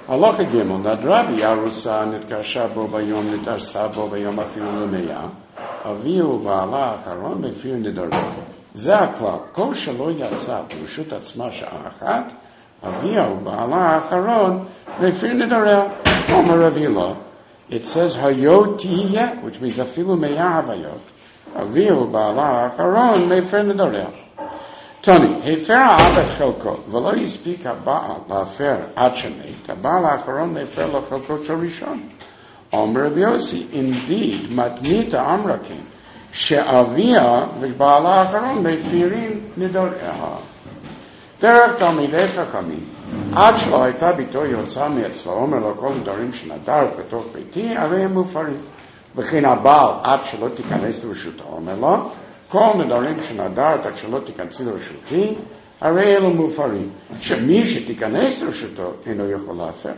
Halacha Gimel, Nadrabi Yarusa Nitkasha Bo Bayom Nitarsa Bo Bayom Afilu Lumeya, Aviu Ba'ala Acharon Befir Nidorah. זה הכלל, כל שלא יצא ברשות עצמה שעה אחת, אביה ובעלה האחרון לפיר נדריה. אומר רבי לו, it says היו תהיה, which means אפילו 100 הוויות, אביה ובעלה האחרון לפיר נדריה. תוני, הפר האב את חלקו, ולא הספיק הבעל להפר עד שמת, הבעל האחרון לפר לו חלקו של ראשון. אומר רבי יוסי, indeed, מתניתא אמרה כן, שאביה ובעלה האחרון מפירים נדוריה. דרך תלמידי חכמים, עד שלא הייתה ביתו יוצאה מאצלו, אומר לו כל נדרים שנדר בתוך ביתי, הרי הם מופרים. וכן הבעל, עד שלא תיכנס לרשותו, אומר לו, כל נדרים שנדרת עד שלא תיכנסי לרשותי, הרי אלו מופרים. שמי שתיכנס לרשותו אינו יכול להפר.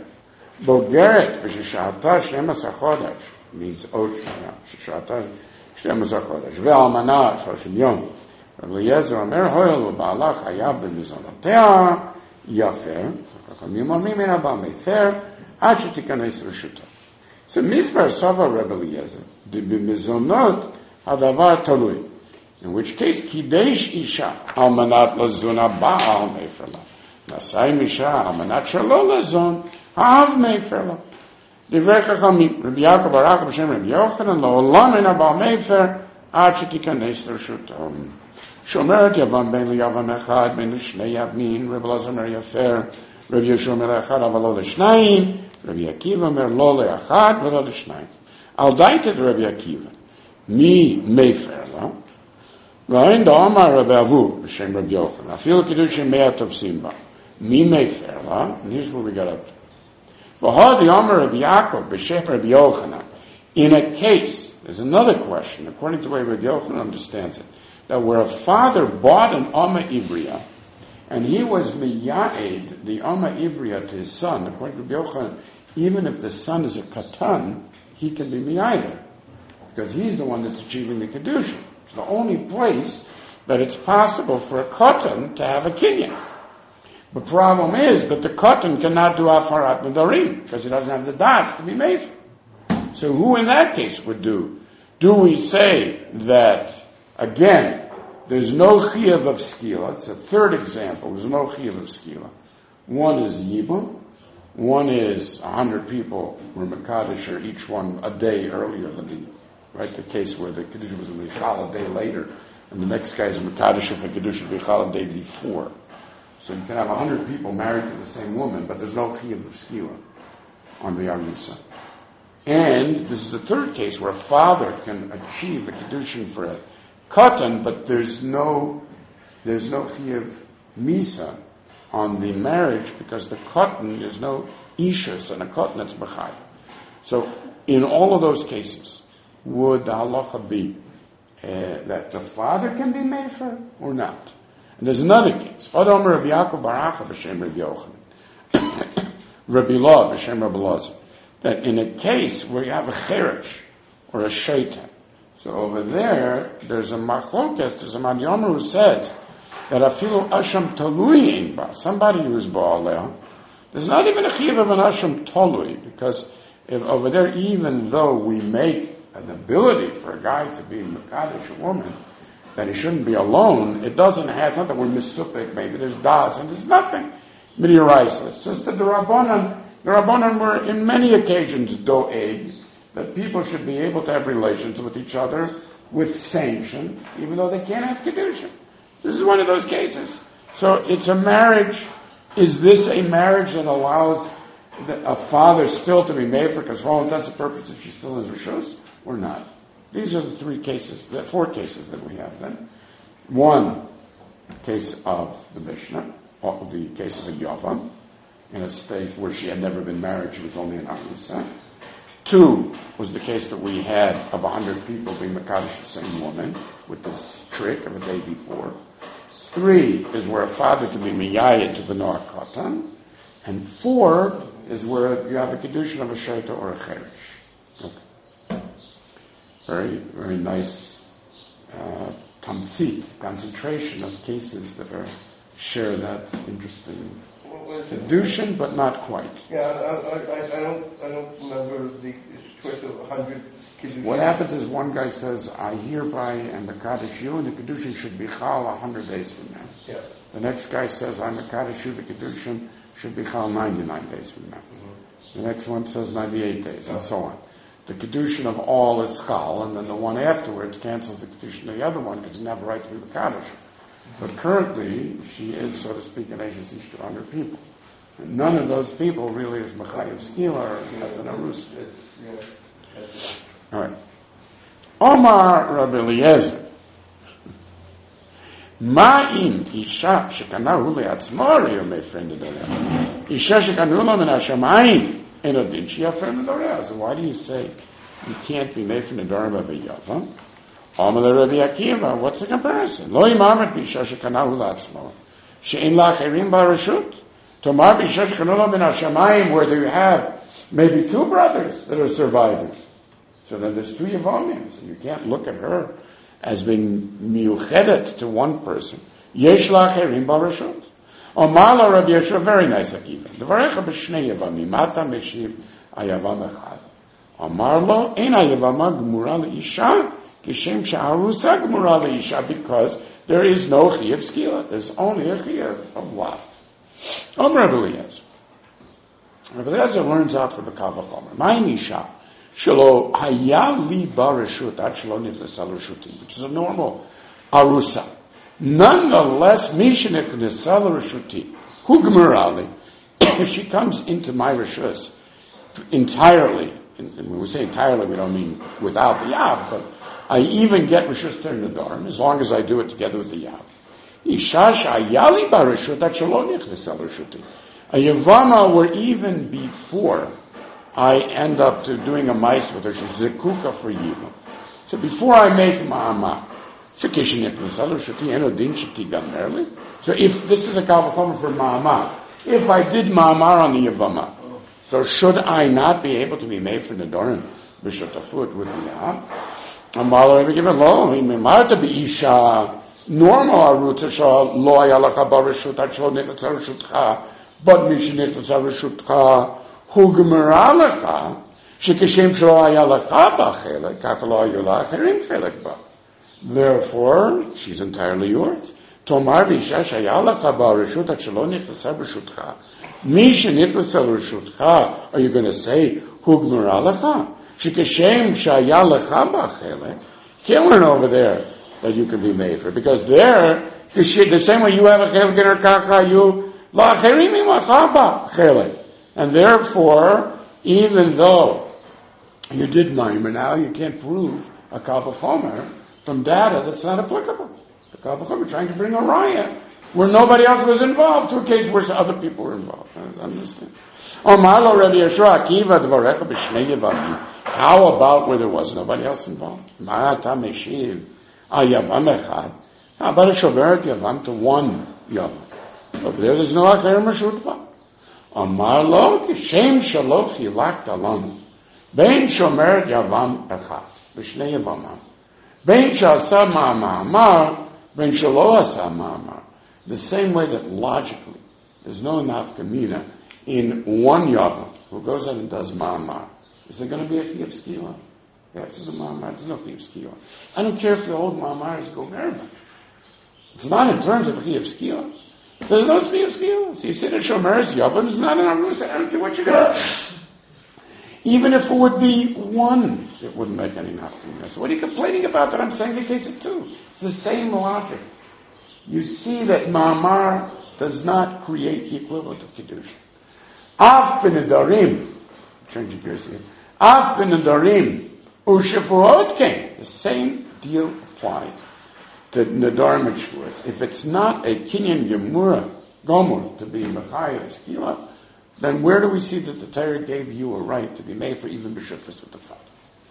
בוגרת וששהתה 12 חודש, means עוד שנה, ששהתה 12 חודש, ואלמנה 30 יום. רבי אליעזר אומר, הואיל ובעלה חייב במזונותיה, יפר, חכמים אומרים מן הבעל מפר, עד שתיכנס רשותו. זה מסבר סובר רבי אליעזר, במזונות הדבר תלוי. In which case, קידש אישה, על מנת לזון הבעל מפר לה. נשא עם אישה, על מנת שלא לזון, האב מפר לה. דברי חכמים, רבי יעקב ברק בשם רבי יוחנן, לעולם אין הבעל מפר, עד שתיכנס לרשותו. שאומרת יוון בין ליוון אחד, בין לשני ימין, רבי אלעזר אומר יפר, רבי יהושע אומר לאחד אבל לא לשניים, רבי עקיבא אומר לא לאחד ולא לשניים. על דייתא דרבי עקיבא, מי מפר לה? ואין דאמר רבי אבו בשם רבי יוחנן, אפילו קידושין 100 תופסים בה. מי מפר לה? Here's where we got up to. V'hadi Amar Rabbi Yaakov b'shem Rabbi Yochanan. In a case, there's another question, according to the way Rabbi Yochanan understands it, that where a father bought an Amma Ivriya, and he was miya'ed, the Amma Ivriya to his son, according to Rabbi Yochanan, even if the son is a katan, he can be miya'ed, because he's the one that's achieving the kedusha. It's the only place that it's possible for a katan to have a kinyan. The problem is that the katan cannot do afarat nedarim because he doesn't have the das to be made. So who in that case would do? Do we say that, again, there's no chiyuv of skila? It's a third example. There's no chiyuv of skila. One is yibum. One is 100 people were mekadosh, or each one a day earlier than the case where the kedusha was michal a day later, and the next guy is mekadosh if the kedusha was michal a day before. So you can have 100 people married to the same woman, but there's no chiyuv of skila on the arusa. And this is the third case where a father can achieve the kedushin for a katan, but there's no chiyuv misa on the marriage because the katan, there's no ishus and a katan that's b'chai. So in all of those cases, would the halacha be that the father can be mefer or not? And there's another case. Adam Rabbi Yaakov Baracha b'shem Rabbi Yochanan, Rabbi Law b'shem Rabbi Lazar. That in a case where you have a cheresh or a shaitan, so over there's a machlokes, there's a madyomer who says that afilu asham talui in ba, somebody who is ba'aleh, there's not even a chiyuv of an asham talui, because if over there, even though we make an ability for a guy to be mekadosh a woman, that he shouldn't be alone, it doesn't have, it's not that we're misupik, maybe there's das, and there's nothing. Midiaraisa. It's just that the Rabbanan were in many occasions doeg, that people should be able to have relations with each other with sanction, even though they can't have kedusha. This is one of those cases. So it's a marriage. Is this a marriage that allows a father still to be made for, because for all intents and purposes she still is rishos, or not? These are the four cases that we have then. One case of the Mishnah, or the case of a Yavam, in a state where she had never been married, she was only an Arusa. Two was the case that we had of 100 people being mekadosh the same woman, with this trick of a day before. Three is where a father can be miyayed to the Noah Katan. And four is where you have a kedushin of a shaita or a cheresh. Okay. Very, very nice tamtzit, concentration of cases that share that interesting Kedushin, but not quite. Yeah, I don't remember the choice of 100 Kedushin. What happens is one guy says, I hereby am Mekadesh you, and the Kedushin should be Chal 100 days from now. Yeah. The next guy says, I'm Mekadesh you, the Kedushin should be Chal 99 days from now. Mm-hmm. The next one says 98 days, and so on. The Kedushin of all is Chal, and then the one afterwards cancels the Kedushin of the other one, because it doesn't have the right to be Mekadesh. But currently, she is, so to speak, an Ashes Ish to 100 people. And none of those people really is Mechayev Skila, or that's an Arus. All right. Omar Rabbi Eliezer. Ma'im Isha shekanahu le'atzmor yomei friend d'oreh. Isha shekanahu lo min hashamayim enodin she'ya friend d'oreh. So why do you say you can't be made friend d'oreh of a yava? Omar Rabbi Akiva. What's the comparison? Lo imamet Isha shekanahu le'atzmor she'in la'acherim ba'rashut. Tomar b'isha shekanahu lo min hashamayim, where they have maybe two brothers that are survivors. So then there's two Yavamims, and you can't look at her as being miyuchedet to one person. Yesh la'acherim b'rashut. Omar la Rabbi Yeshua, very nice Akiva. Dvarecha b'shnei Yavamim, mata meshiv ayavam echad. Omar lo, ein hayavama gmura le'isha, kishem she'arusa gmura le'isha, because there is no chiyav skila. There's only a chiyav of what? Omar Rabbi Eliezer. Rabbi Eliezer learns out from the Kavachomer. Ma'in isha. Shelo hayali barashut at shelo nitlasal rashuti, which is a normal arusa. Nonetheless, mishneh nitlasal rashuti hu gmerali. If she comes into my rishus entirely, and when we say entirely, we don't mean without the yav, but I even get rishus to nedarim as long as I do it together with the yav. Isha shayali barashut at shelo nitlasal rashuti. A yavama were even before I end up to doing a mice with her. She's zekuka for Yibam. So before I make ma'ama, so if this is a kavachomer for ma'ama, if I did ma'amar on the yavama, so should I not be able to be made for nedorim b'shotafut with the yav? Amar lo given lo mimarta b'isha normal arutza shal lo ayalaka barashut achlo nitzav reshutcha, but mishneh nitzav reshutcha. Hu gemara lecha, shekeshem shelo haya lecha b'chelek, kach lo hayu la'acherim chelek ba. Therefore, she's entirely yours. Tomar v'isha shaya lecha ba'reshut at shelo nichlasa b'reshutcha. Mi shenichlasa b'reshutcha, are you going to say, hu gemara lecha? Shekeshem shaya lecha b'chelek. Can't learn over there that you can be made for, because there, the same way you have a chelek in her, kach hayu la'acherim lecha b'chelek. And therefore, even though you did Maimer now, you can't prove a Kavachomer from data that's not applicable. The Kavachomer trying to bring a raya where nobody else was involved to a case where other people were involved. I understand. Omalo Rabbi Yeshua Akiva Dvarecha b'shnei Yavamim. How about where there was nobody else involved? Ma'ata meshiv ayavam echad. How about a shoveret yavam to one yavam? Over there's no acher meshutba. Amar lo kishem shaloch yilakt alanu bein shomer yavam echad b'shnei yavamim bein shasa ma'amar bein shalo asa ma'amar. The same way that logically there's no nafkamina in one yavam who goes out and does ma'amar. Is there going to be a chiyuv skila after the ma'amar? There's no chiyuv skila. I don't care if the old ma'amar is gomer. It's not in terms of chiyuv skila. There's no chiyuv skila. So you say that shomer's yavam is not an arus. I don't care what you're going to say. Even if it would be one, it wouldn't make any nafkamina. So what are you complaining about that I'm saying the case of two? It's the same logic. You see that ma'amar does not create the equivalent of kiddush. Af b'nedarim, change your gears here. Af b'nedarim u'shefuot came. The same deal applied to nedarim and shvuos. If it's not a kinyan gemura gomur to be mechayev skila, then where do we see that the Torah gave you a right to be made for even b'shutfus with the father?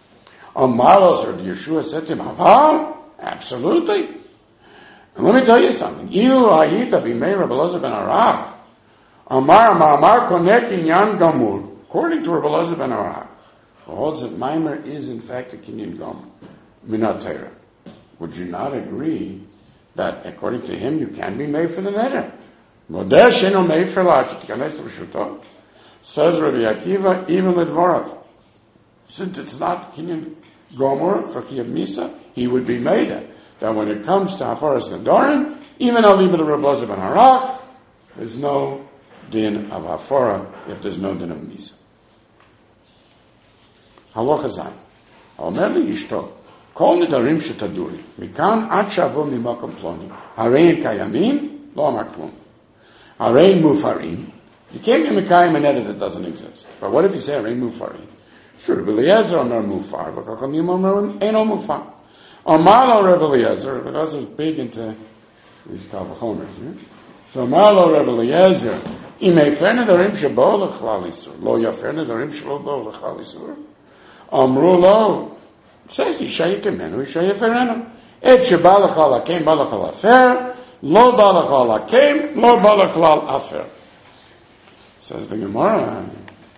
Amalos or Yeshua said to him, "Haval, absolutely." And let me tell you something. Ilu hayita b'mei Rabbi Elazar ben Arach, Amar ma'amar konek inyan gamur. According to Rabbi Elazar ben Arach, who holds that Maimer is in fact a kinyan gamur, minat Torah. Would you not agree that according to him you can be made for the neder? Modeh she'eno mefer la shetikanes l'shuto. Says Rabbi Akiva, even l'dvarav. Since it's not kinyan gomer for chiyuv misa, he would be made it. That when it comes to hafaras nedarim, even al libed Rabbi Elazar ben Harach, there's no din of hafara if there's no din of misa. Halacha zayin. Omer li ishto, kol nedarim shetaduri, mikan ad shavo mimakom ploni, harein kayamim, lo amar klum. Harein mufarim, you can't be mekayim an edit that doesn't exist. But what if you say harein mufarim? Sure, Rabbi Eliezer omer mufar, v'chachamim omer eno mufar. Amar lo Rabbi Eliezer is big into these kavachomers, so Amar lo Rabbi Eliezer, imei fer nedarim shebo l'chlal isur, lo yafer nedarim shelo bo l'chlal isur. Amru lo, says Isha yikemenu, Isha yeferenu. Et sheba l'chal hakem, ba l'chal afer, lo ba l'chal hakem, lo ba l'chal afer. Says the Gemara,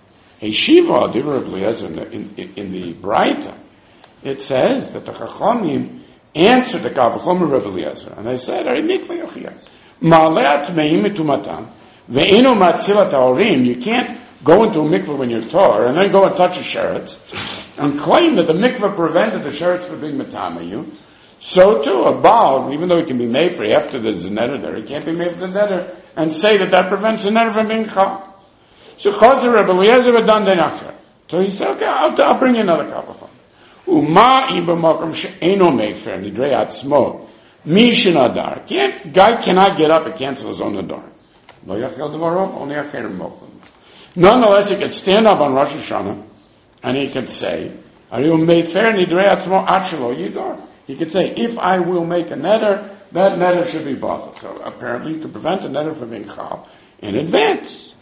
a shiva, Rabbi Eliezer, in the Braita, it says that the Chachamim answered the Kavachomer Rabbi Eliezer, and they said, "Ari mikveh yochiyah, ma'aleh atmeim mitumatam, ve'enu matzilat haorim." You can't go into a mikveh when you're tar, and then go and touch a sheretz, and claim that the mikveh prevented the sheretz from being matama you. So too, a baal, even though he can be made for after there's a neder there, he can't be made for the neder, and say that prevents the neder from being chal. So Chazer Rabbi Eliezer had done the nachar. So he said, okay, I'll bring you another Kavachomer. Uma ibamakom she'eno mefer nidrei atzmo mishin adar. Guy cannot get up and cancel his own adar. Lo yachel devaro, only acherim mokum. Nonetheless, he can stand up on Rosh Hashanah and he can say, "Ariu mefer nidrei atzmo achelo yidor." He could say, "If I will make a neder, that neder should be bottled." So apparently, you can prevent a neder from being chal in advance.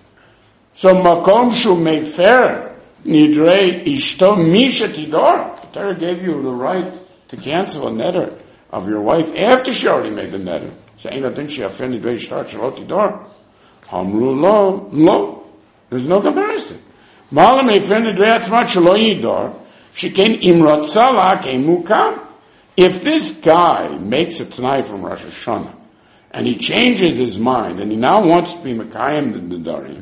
So makom shu mefer nidrei ishto misha tidor. The Torah gave you the right to cancel a neder of your wife after she already made the neder. Saying that then she offended nidrei ishtar shalot tidor. Hamru lo. There's no comparison. Mala mefer nidrei atzmat shalo yidor. Sheken imratzah la mukam. If this guy makes a tonight from Rosh Hashanah and he changes his mind and he now wants to be mekayim the nedarim,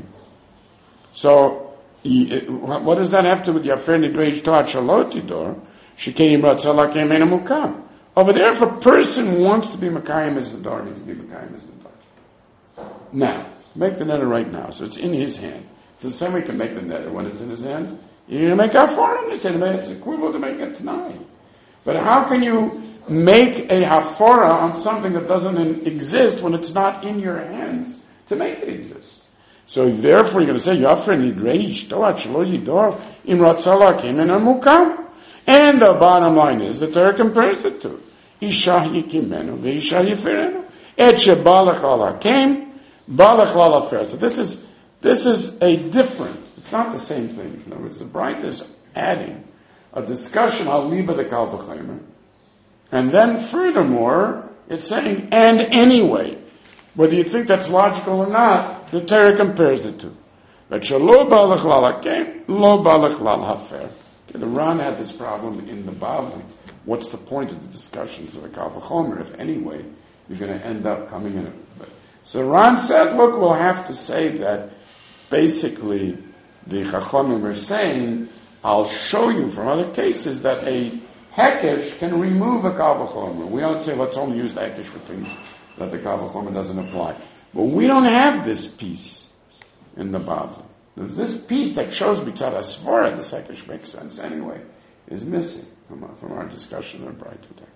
so what does that have to do with Yafer Nidrei Ishtar Shalot Tidor? Shekei Imratzah Lakem Ena Mukam. Over there, if a person wants to be Mekayim as Nadar, he can be Mekayim as Nadar. Now, make the neder right now, so it's in his hand. So somebody can make the neder when it's in his hand. You're going to make out for him. They said it's equivalent to making it tonight. But how can you make a hafara on something that doesn't exist when it's not in your hands to make it exist? So therefore you're going to say, Yafer Nidrei Ishtar Shelo Yidor Imratzah Lakem Ena Mukam. And the bottom line is that Torah compares the two. Isha Yikimenu Ve'isha Yiferenu. Et Sheba L'chal Hakem, Ba L'chal Afer. So this is a different, it's not the same thing. In other words, the Braita is adding a discussion al liba the Kal V'chaymer. And then furthermore, it's saying, and anyway, whether you think that's logical or not, the Torah compares the two. But Shelo Ba L'chal Hakem, Lo Ba L'chal Hafer. The Ran had this problem in the Bavli. What's the point of the discussions of the Kal V'chomer if anyway you're going to end up coming in? So Ran said, look, we'll have to say that basically the Chachamim are saying, I'll show you from other cases that a Hekesh can remove a Kal V'chomer. We don't say let's only use the Hekesh for things that the Kal V'chomer doesn't apply. But we don't have this piece in the Bavli. This piece that shows B'tzad HaSvara, the Hekesh makes sense anyway, is missing from our discussion of Bright today.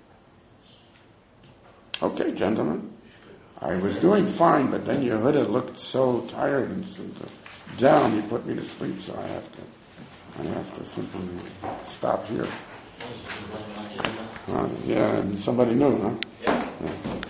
Okay, gentlemen. I was doing fine, but then Yehuda looked so tired and so down, he put me to sleep, so I have to simply stop here. Yeah, and somebody new, huh? Yeah.